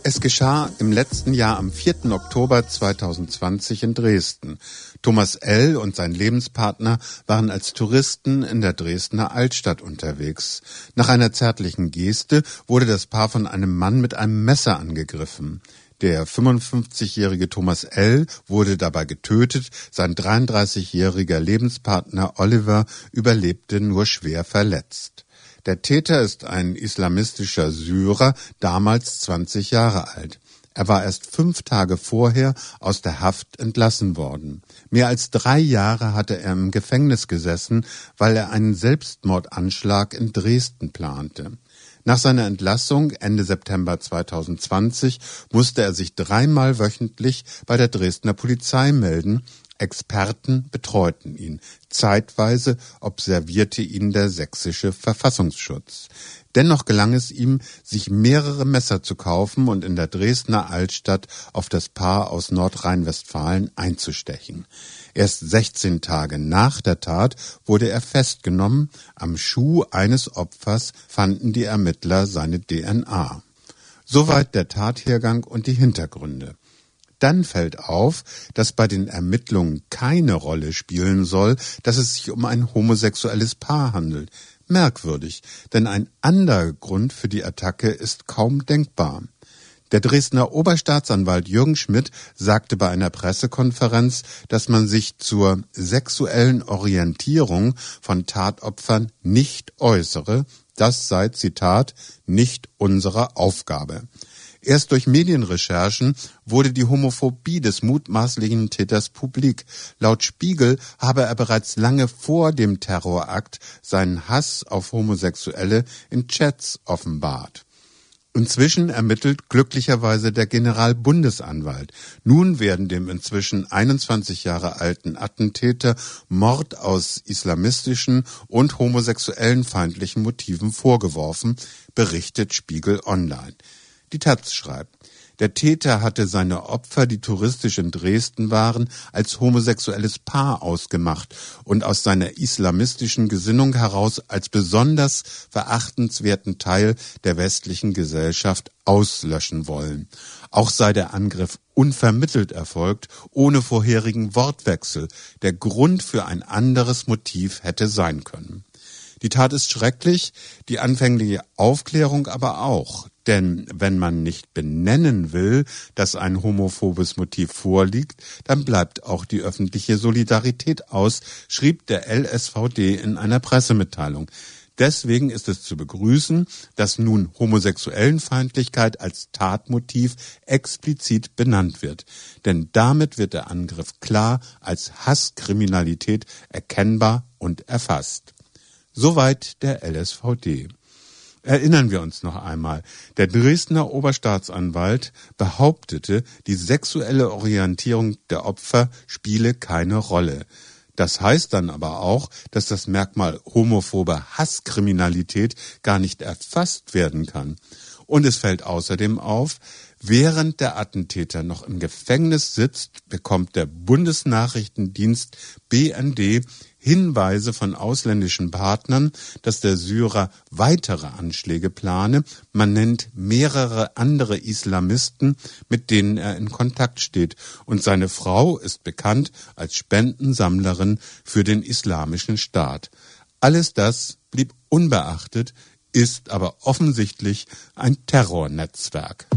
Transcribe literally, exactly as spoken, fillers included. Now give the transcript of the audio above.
Es geschah im letzten Jahr am vierten Oktober zweitausendzwanzig in Dresden. Thomas L. und sein Lebenspartner waren als Touristen in der Dresdner Altstadt unterwegs. Nach einer zärtlichen Geste wurde das Paar von einem Mann mit einem Messer angegriffen. Der fünfundfünfzigjährige Thomas L. wurde dabei getötet, sein dreiunddreißigjähriger Lebenspartner Oliver überlebte nur schwer verletzt. Der Täter ist ein islamistischer Syrer, damals zwanzig Jahre alt. Er war erst fünf Tage vorher aus der Haft entlassen worden. Mehr als drei Jahre hatte er im Gefängnis gesessen, weil er einen Selbstmordanschlag in Dresden plante. Nach seiner Entlassung Ende September zweitausendzwanzig musste er sich dreimal wöchentlich bei der Dresdner Polizei melden. Experten betreuten ihn. Zeitweise observierte ihn der sächsische Verfassungsschutz. Dennoch gelang es ihm, sich mehrere Messer zu kaufen und in der Dresdner Altstadt auf das Paar aus Nordrhein-Westfalen einzustechen. Erst sechzehn Tage nach der Tat wurde er festgenommen. Am Schuh eines Opfers fanden die Ermittler seine D N A. Soweit der Tathergang und die Hintergründe. Dann fällt auf, dass bei den Ermittlungen keine Rolle spielen soll, dass es sich um ein homosexuelles Paar handelt. Merkwürdig, denn ein anderer Grund für die Attacke ist kaum denkbar. Der Dresdner Oberstaatsanwalt Jürgen Schmidt sagte bei einer Pressekonferenz, dass man sich zur sexuellen Orientierung von Tatopfern nicht äußere. Das sei, Zitat, nicht unsere Aufgabe. Erst durch Medienrecherchen wurde die Homophobie des mutmaßlichen Täters publik. Laut Spiegel habe er bereits lange vor dem Terrorakt seinen Hass auf Homosexuelle in Chats offenbart. Inzwischen ermittelt glücklicherweise der Generalbundesanwalt. Nun werden dem inzwischen einundzwanzig Jahre alten Attentäter Mord aus islamistischen und homosexuellen feindlichen Motiven vorgeworfen, berichtet Spiegel Online. Die Taz schreibt, der Täter hatte seine Opfer, die touristisch in Dresden waren, als homosexuelles Paar ausgemacht und aus seiner islamistischen Gesinnung heraus als besonders verachtenswerten Teil der westlichen Gesellschaft auslöschen wollen. Auch sei der Angriff unvermittelt erfolgt, ohne vorherigen Wortwechsel. Der Grund für ein anderes Motiv hätte sein können. Die Tat ist schrecklich, die anfängliche Aufklärung aber auch. Denn wenn man nicht benennen will, dass ein homophobes Motiv vorliegt, dann bleibt auch die öffentliche Solidarität aus, schrieb der L S V D in einer Pressemitteilung. Deswegen ist es zu begrüßen, dass nun Homosexuellenfeindlichkeit als Tatmotiv explizit benannt wird. Denn damit wird der Angriff klar als Hasskriminalität erkennbar und erfasst. Soweit der L S V D. Erinnern wir uns noch einmal, der Dresdner Oberstaatsanwalt behauptete, die sexuelle Orientierung der Opfer spiele keine Rolle. Das heißt dann aber auch, dass das Merkmal homophobe Hasskriminalität gar nicht erfasst werden kann. Und es fällt außerdem auf, während der Attentäter noch im Gefängnis sitzt, bekommt der Bundesnachrichtendienst B N D Hinweise von ausländischen Partnern, dass der Syrer weitere Anschläge plane. Man nennt mehrere andere Islamisten, mit denen er in Kontakt steht. Und seine Frau ist bekannt als Spendensammlerin für den Islamischen Staat. Alles das blieb unbeachtet, ist aber offensichtlich ein Terrornetzwerk.